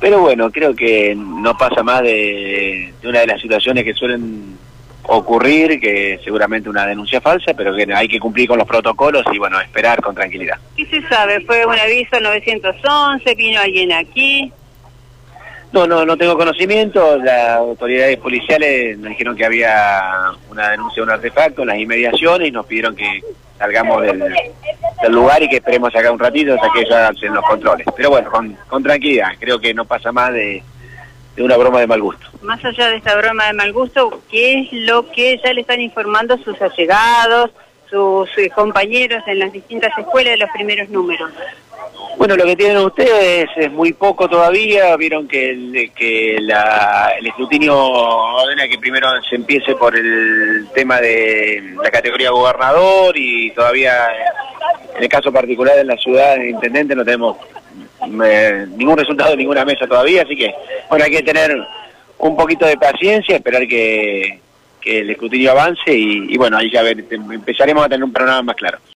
Pero bueno, creo que no pasa más de una de las situaciones que suelen ocurrir, que seguramente una denuncia falsa, pero que hay que cumplir con los protocolos y bueno, esperar con tranquilidad. ¿Qué se sabe? ¿Fue un aviso 911? ¿Vino alguien aquí? No tengo conocimiento. Las autoridades policiales nos dijeron que había una denuncia de un artefacto en las inmediaciones y nos pidieron que salgamos del lugar y que esperemos acá un ratito hasta que ellos hacen los controles. Pero bueno, con tranquilidad, creo que no pasa más de una broma de mal gusto. Más allá de esta broma de mal gusto, ¿qué es lo que ya le están informando sus allegados, sus compañeros en las distintas escuelas de los primeros números? Bueno, lo que tienen ustedes es muy poco todavía. Vieron que el escrutinio ordena que primero se empiece por el tema de la categoría gobernador y todavía en el caso particular de la ciudad de intendente no tenemos ningún resultado de ninguna mesa todavía, así que bueno, hay que tener un poquito de paciencia, esperar que el escrutinio avance y bueno, ahí ya empezaremos a tener un panorama más claro.